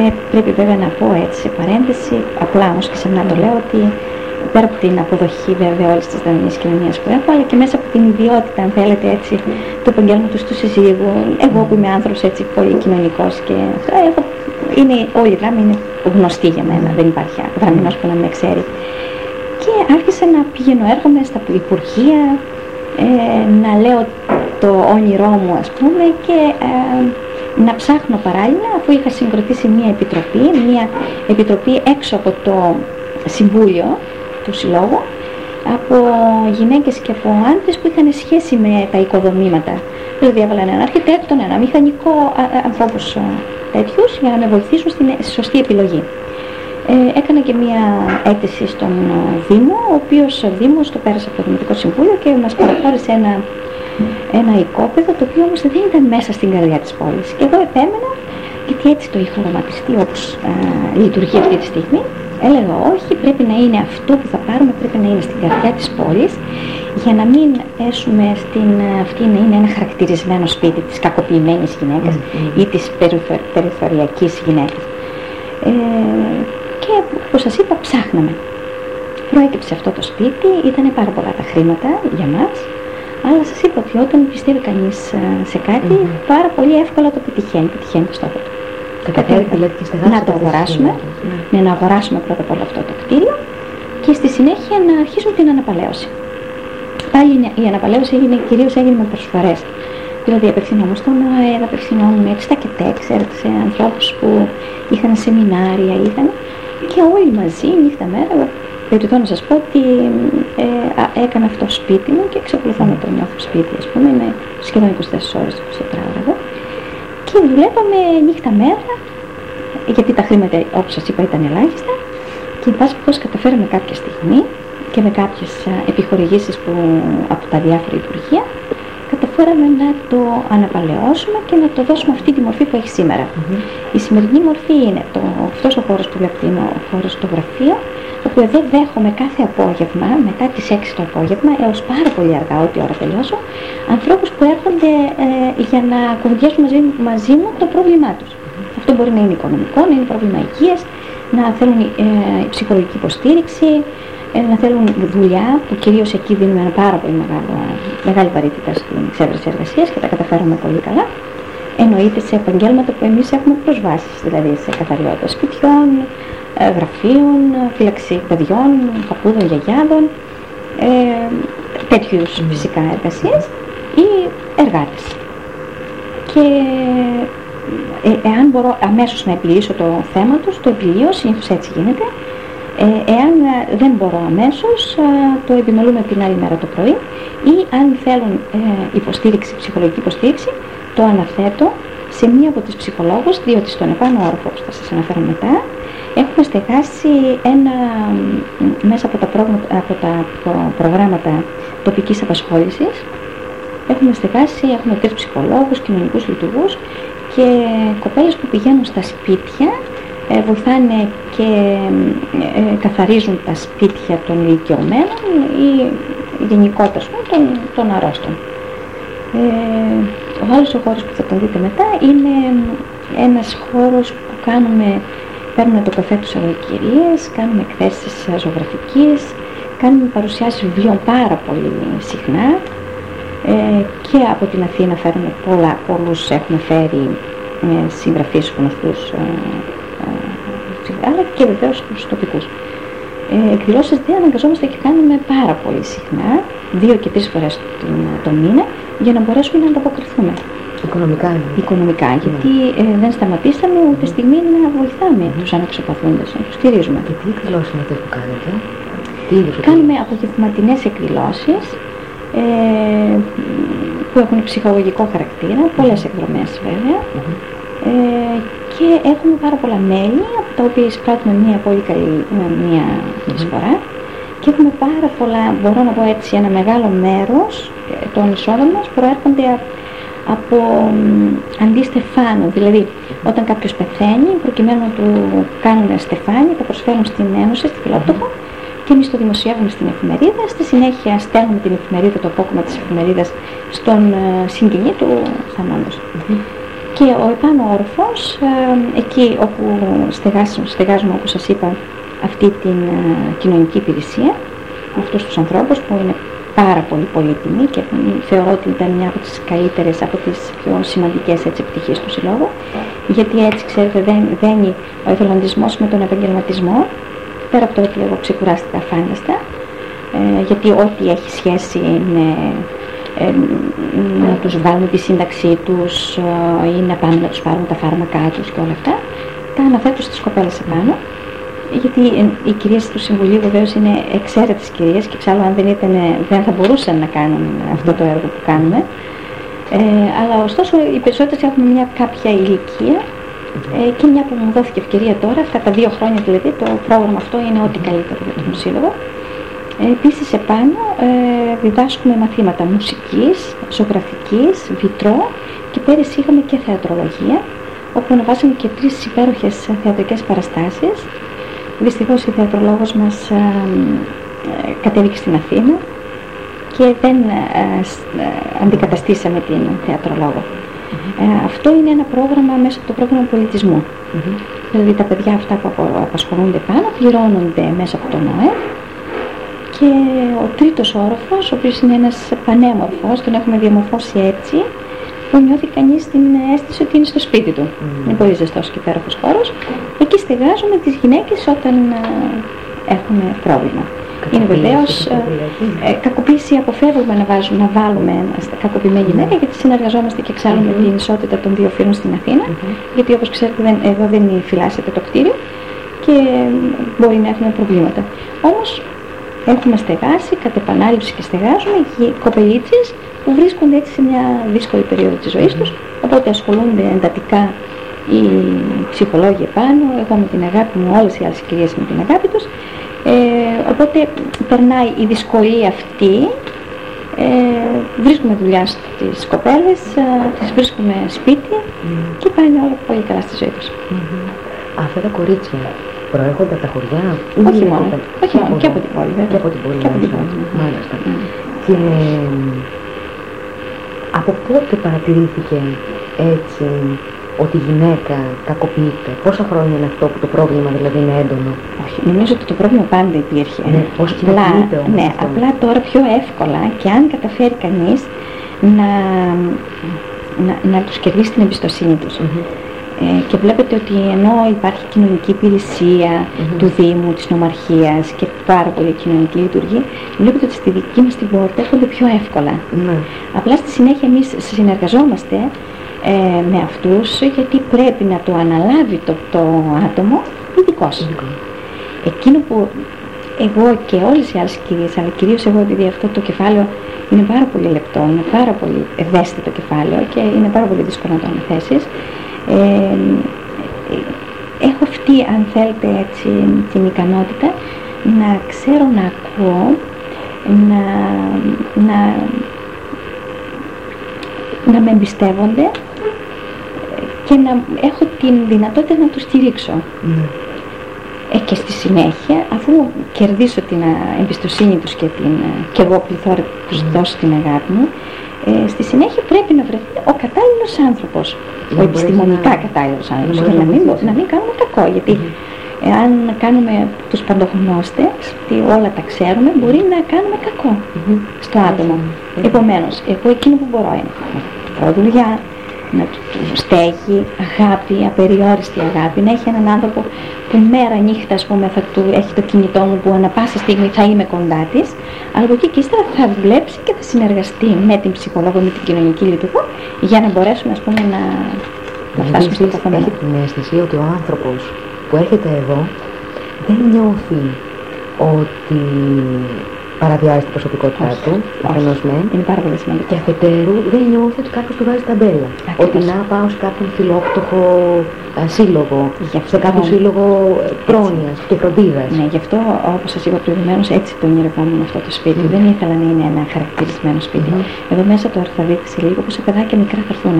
Πρέπει βέβαια να πω έτσι σε παρένθεση, απλά όμως και σε μένα το λέω, ότι πέρα από την αποδοχή βέβαια όλης της δανείας κοινωνίας που έχω, αλλά και μέσα από την ιδιότητα, αν θέλετε έτσι, του επαγγέλματος του συζύγου, εγώ που είμαι άνθρωπος έτσι πολύ κοινωνικός και αυτό, όλη η γράμμη είναι γνωστή για μένα, δεν υπάρχει γραμμινός που να με ξέρει. Και άρχισα να πηγαίνω, έρχομαι στα υπουργεία, να λέω το όνειρό μου, ας πούμε, και να ψάχνω παράλληλα, αφού είχα συγκροτήσει μια επιτροπή έξω από το Συμβούλιο του Συλλόγου, από γυναίκες και από άντρες που είχαν σχέση με τα οικοδομήματα. Δηλαδή έβαλαν έναν αρχιτέκτον, ένα μηχανικό, ανθρώπους τέτοιους, για να με βοηθήσουν στη σωστή επιλογή. Έκανα και μία αίτηση στον Δήμο, ο οποίος ο Δήμος το πέρασε από το Δημοτικό Συμβούλιο και μας παραχώρησε ένα οικόπεδο, το οποίο όμως δεν ήταν μέσα στην καρδιά της πόλης. Και εγώ επέμενα, γιατί έτσι το είχα οραματιστεί όπως λειτουργεί αυτή τη στιγμή. Έλεγα όχι, πρέπει να είναι αυτό που θα πάρουμε, πρέπει να είναι στην καρδιά της πόλης, για να μην έσουμε αυτή να είναι ένα χαρακτηρισμένο σπίτι της κακοποιημένης γυναίκας ή της περιθωριακής γυναίκας. Και όπως σας είπα, ψάχναμε. Προέκυψε αυτό το σπίτι, ήταν πάρα πολλά τα χρήματα για μας, αλλά σας είπα ότι όταν πιστεύει κανείς σε κάτι, πάρα πολύ εύκολα το πετυχαίνει το στόχο του. Να το αγοράσουμε, να αγοράσουμε πρώτα απ' όλα αυτό το κτίριο και στη συνέχεια να αρχίσουν την αναπαλαίωση. Πάλι η αναπαλαίωση κυρίως έγινε με προσφορές. Δηλαδή απευθυνόμουν στον ΑΕΔ, απευθυνόμουν έτσι στα ΚΕΤΕ, ξέρετε, σε ανθρώπους που είχαν σεμινάρια, και όλοι μαζί νύχτα μέρα. Περιττώ να σας πω ότι έκανα αυτό σπίτι μου και εξακολουθώ να το νιώθω σπίτι, ας πούμε, είναι σχεδόν 24 ώρες, 24 ώρες. Και δουλεύαμε νύχτα μέρα, γιατί τα χρήματα, όπως σας είπα, ήταν ελάχιστα, και εν πάση περιπτώσει καταφέραμε κάποια στιγμή και με κάποιες επιχορηγήσεις από τα διάφορα υπουργεία, καταφέραμε να το αναπαλαιώσουμε και να το δώσουμε αυτή τη μορφή που έχει σήμερα. Η σημερινή μορφή είναι αυτός ο χώρος που βλέπετε, είναι ο χώρος στο γραφείο, όπου εδώ δέχομαι κάθε απόγευμα, μετά τις 6 το απόγευμα, έως πάρα πολύ αργά, ό,τι ώρα τελειώσω, ανθρώπους που έρχονται για να κουβεντιάσουν μαζί μου το πρόβλημά τους. Αυτό μπορεί να είναι οικονομικό, να είναι πρόβλημα υγείας, να θέλουν ψυχολογική υποστήριξη, να θέλουν δουλειά, που κυρίως εκεί δίνουμε ένα πάρα πολύ μεγάλη βαρύτητα στην εξέβρεση εργασίας και τα καταφέρουμε πολύ καλά. Εννοείται σε επαγγέλματα που εμείς έχουμε προσβάσεις, δηλαδή σε καθαριότητα σπιτιών, γραφείων, φύλαξη παιδιών, παππούδων, γιαγιάδων, τέτοιους φυσικά εργασίες ή εργάτες. Και εάν μπορώ αμέσως να επιλύσω το θέμα τους, το επιλύω, συνήθως έτσι γίνεται. Εάν δεν μπορώ αμέσως, το επιμελούμε την άλλη μέρα το πρωί, ή αν θέλουν υποστήριξη, ψυχολογική υποστήριξη, το αναθέτω σε μία από τις ψυχολόγους, διότι στον επάνω όροφο, που θα σας αναφέρω μετά, έχουμε στεγάσει μέσα από τα προγράμματα τοπικής απασχόλησης, έχουμε 3 ψυχολόγους, κοινωνικούς λειτουργούς και κοπέλες που πηγαίνουν στα σπίτια, βοηθάνε και καθαρίζουν τα σπίτια των ηλικιωμένων ή γενικότερα των αρρώστων. Ο άλλος χώρος που θα τον δείτε μετά είναι ένας χώρος που παίρνουμε το καφέ τους αγροκυρίες, κάνουμε εκθέσεις ζωγραφικής, κάνουμε παρουσιάσεις βιβλίων πάρα πολύ συχνά, και από την Αθήνα φέρνουμε πολλούς έχουμε φέρει συγγραφείς γνωστούς, αλλά και βεβαίως τους τοπικούς. Εκδηλώσεις δεν αναγκαζόμαστε και κάνουμε πάρα πολύ συχνά, 2 και 3 φορές το μήνα, για να μπορέσουμε να ανταποκριθούμε. Οικονομικά, γιατί δεν σταματήσαμε ούτε στιγμή να βοηθάμε τους αναξιοπαθούντες, να τους στηρίζουμε. Και τι εκδηλώσεις είναι αυτές που κάνετε? Κάνουμε απογευματινές εκδηλώσεις που έχουν ψυχολογικό χαρακτήρα, πολλές εκδρομές βέβαια, και έχουμε πάρα πολλά μέλη, από τα οποία εισπράττουμε μια πολύ καλή εισφορά, και έχουμε πάρα πολλά, μπορώ να πω έτσι, ένα μεγάλο μέρος των εισόδων μας προέρχονται από αντί στεφάνου. Δηλαδή όταν κάποιος πεθαίνει, προκειμένου να του κάνουν στεφάνι, το προσφέρουν στην Ένωση, στη Φιλότοπο, και εμείς το δημοσιεύουμε στην εφημερίδα. Στη συνέχεια στέλνουμε την εφημερίδα, το απόκομμα της εφημερίδας, στον συγγενή του θανόντος. Και ο επάνω όροφος, εκεί όπου στεγάζουμε, όπως σας είπα, αυτή την κοινωνική υπηρεσία, με αυτούς τους ανθρώπους που είναι πάρα πολύ πολύτιμοι και θεωρώ ότι ήταν μια από τις καλύτερες, από τις πιο σημαντικές πτυχές του συλλόγου, γιατί έτσι, ξέρετε, δένει ο εθελοντισμός με τον επαγγελματισμό, πέρα από το ότι εγώ ξεκουράστηκα φάνταστα, γιατί ό,τι έχει σχέση να τους βάλουμε τη σύνταξή τους ή να πάμε να τους πάρουμε τα φάρμακά τους και όλα αυτά, τα αναθέτω στις κοπέλες επάνω, γιατί οι κυρίες του Συμβουλίου βεβαίως είναι εξαίρετες κυρίες και εξάλλου αν δεν θα μπορούσαν να κάνουν αυτό το έργο που κάνουμε, αλλά ωστόσο οι περισσότερες έχουν μια κάποια ηλικία και μια που μου δόθηκε ευκαιρία τώρα, αυτά τα 2 χρόνια δηλαδή, το πρόγραμμα αυτό είναι ό,τι καλύτερο για τον Σύλλογο. Επίσης επάνω διδάσκουμε μαθήματα μουσικής, ζωγραφικής, βιτρό και πέρυσι είχαμε και θεατρολογία, όπου αναβάσαμε και 3 υπέροχες θεατρικές παραστάσεις. Δυστυχώς η θεατρολόγος μας κατέβηκε στην Αθήνα και δεν αντικαταστήσαμε την θεατρολόγο. Αυτό είναι ένα πρόγραμμα μέσα από το πρόγραμμα πολιτισμού. Δηλαδή τα παιδιά αυτά που απασχολούνται πάνω πληρώνονται μέσα από τον ΟΕΦ. Και ο τρίτος όροφος, ο οποίος είναι ένας πανέμορφος, τον έχουμε διαμορφώσει έτσι, που νιώθει κανείς την αίσθηση ότι είναι στο σπίτι του. Είναι πολύ ζεστός και υπέροχος χώρος. Εκεί στεγάζουμε τις γυναίκες όταν έχουν πρόβλημα. Είναι βεβαίως κακοποίηση, αποφεύγουμε να βάλουμε κακοποιημένη γυναίκα, γιατί συνεργαζόμαστε και εξάλλου με την ισότητα των 2 φύλων στην Αθήνα, γιατί όπως ξέρετε εδώ δεν φυλάσσεται το κτίριο και μπορεί να έχουμε προβλήματα. Όμως έχουμε στεγάσει, κατ' επανάληψη και στεγάζουμε κοπελίτσες που βρίσκονται έτσι σε μια δύσκολη περίοδο της ζωής τους, οπότε ασχολούνται εντατικά οι ψυχολόγοι επάνω, εγώ με την αγάπη μου, όλες οι άλλες κυρίες με την αγάπη τους, οπότε περνάει η δυσκολία αυτή, βρίσκουμε δουλειά στις κοπέλες, τις βρίσκουμε σπίτι και πάνε όλα πολύ καλά στη ζωή τους. Αυτά τα κορίτσια προέρχονται από τα χωριά? Όχι μόνο, και από την πόλη βέβαια. Και από την πόλη, μάλιστα. Και από πότε παρατηρήθηκε έτσι ότι η γυναίκα κακοποιείται? Πόσα χρόνια είναι αυτό που το πρόβλημα δηλαδή είναι έντονο? Όχι, νομίζω ότι το πρόβλημα πάντα υπήρχε. Ναι, πώς κοινοποιείται όμως ναι, αυτό? απλά τώρα πιο εύκολα και αν καταφέρει κανείς να τους κερδίσει την εμπιστοσύνη τους. Και βλέπετε ότι ενώ υπάρχει κοινωνική υπηρεσία του Δήμου, της Νομαρχίας και πάρα πολύ κοινωνική λειτουργία, βλέπετε ότι στη δική μας την πόρτα έρχονται πιο εύκολα. Απλά στη συνέχεια εμείς συνεργαζόμαστε με αυτούς, γιατί πρέπει να το αναλάβει το άτομο ειδικός. Εκείνο που εγώ και όλες οι άλλες κυρίες, αλλά κυρίως εγώ, επειδή αυτό το κεφάλαιο είναι πάρα πολύ λεπτό, είναι πάρα πολύ ευαίσθητο κεφάλαιο και είναι πάρα πολύ δύσκολο να το αναθέσεις, έχω αυτή, αν θέλετε έτσι, την ικανότητα να ξέρω να ακούω, να με εμπιστεύονται και να έχω την δυνατότητα να τους στηρίξω. Και στη συνέχεια, αφού κερδίσω την εμπιστοσύνη τους και εγώ πληθώρα τους δώσω την αγάπη μου, στη συνέχεια πρέπει να βρεθεί ο κατάλληλος άνθρωπος, ο επιστημονικά κατάλληλος άνθρωπος, για να μην κάνουμε κακό, γιατί αν κάνουμε τους παντογνώστες, ότι όλα τα ξέρουμε, μπορεί να κάνουμε κακό στο άτομο. Επομένως, εγώ εκείνο που μπορώ είναι να του πω δουλειά, να του στέγει, αγάπη, απεριόριστη αγάπη, να έχει έναν άνθρωπο που μέρα νύχτα, ας πούμε, θα του έχει το κινητό μου που ανά πάσα στιγμή θα είμαι κοντά της, αλλά από εκεί και ύστερα θα δουλέψει και θα συνεργαστεί με την ψυχολόγο, με την κοινωνική λειτουργό, για να μπορέσουμε, ας πούμε, να φτάσουμε στο καθομένο. Έχει την αίσθηση ότι ο άνθρωπος που έρχεται εδώ δεν νιώθει ότι παραβιάζει την προσωπικότητά του, αφενός μεν, είναι πάρα πολύ σημαντικό. Και αφετέρου δεν νιώθει ότι κάποιος του βάζει ταμπέλα. Ότι να πάω σε κάποιον φιλόκτοχο σύλλογο, σε κάποιο σύλλογο πρόνοιας και φροντίδας. Ναι, γι' αυτό, όπως σας είπα προηγουμένως, έτσι το ονειρευόμουν αυτό το σπίτι. Δεν ήθελα να είναι ένα χαρακτηρισμένο σπίτι. Εδώ μέσα το θα δείτε σε λίγο πόσα παιδάκια μικρά θα έρθουν.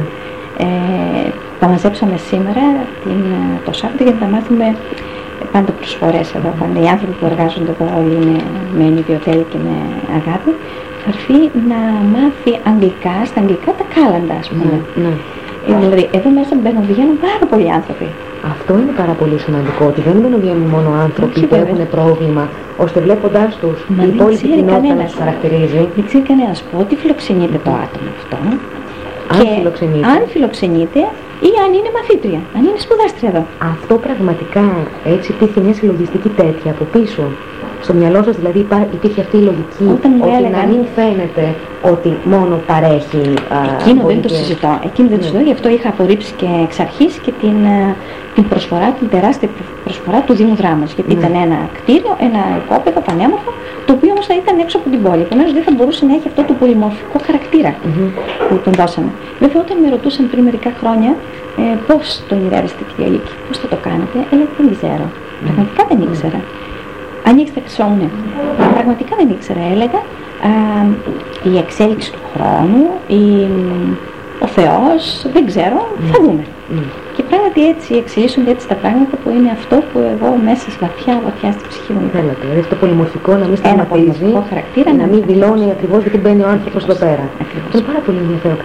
Τα μαζέψαμε σήμερα το Σάββατο για να τα μάθουμε. Πάντα προσφορές εδώ πάνε. Οι άνθρωποι που εργάζονται εδώ όλοι είναι με ιδιωτέλεια και με αγάπη. Θα έρθει να μάθει αγγλικά, στα αγγλικά τα κάλαντα, ας πούμε. Δηλαδή, εδώ μέσα βγαίνουν πάρα πολλοί άνθρωποι. Αυτό είναι πάρα πολύ σημαντικό, ότι δεν βγαίνουν μόνο άνθρωποι που έχουν πρόβλημα, ώστε βλέποντάς τους η υπόλοιπη κοινότητα να τους χαρακτηρίζει. Δεν ξέρει κανένας πότε φιλοξενείται το άτομο αυτό. Αν φιλοξενείται ή αν είναι μαθήτρια, αν είναι σπουδάστρια εδώ. Αυτό πραγματικά έτσι υπήρχε μια συλλογιστική τέτοια από πίσω. Στο μυαλό σας δηλαδή υπήρχε αυτή η λογική ότι να μην φαίνεται ότι μόνο παρέχει. Εκείνο δεν το συζητώ. Γι' αυτό είχα απορρίψει και εξ αρχής και την προσφορά, την τεράστια προσφορά του Δήμου Δράμας. Γιατί ήταν ένα κτίριο, ένα οικόπεδο πανέμορφο, το οποίο όμως θα ήταν έξω από την πόλη. Επομένως δεν θα μπορούσε να έχει αυτό το πολυμορφικό χαρακτήρα που τον δώσαμε. Βέβαια, όταν με ρωτούσαν πριν μερικά χρόνια πώς το ονειρεύεστε, κυρία Λίκη, πώς θα το κάνετε, έλεγα δεν ξέρω. Πραγματικά δεν ήξερα. Ανοίξτε χρυσόμουν. Πραγματικά δεν ήξερα, έλεγα. Η εξέλιξη του χρόνου, ο Θεός, δεν ξέρω, θα δούμε. Και πράγματι έτσι εξελίσσονται έτσι τα πράγματα που είναι αυτό που εγώ μέσα βαθιά στην ψυχή μου. Θέλατε, δηλαδή αυτό το πολυμορφικό να μην σταματήσει, χαρακτήρα, να μην δηλώνει ακριβώς γιατί μπαίνει ο άνθρωπος εδώ πέρα. Είναι πάρα πολύ ενδιαφέρον.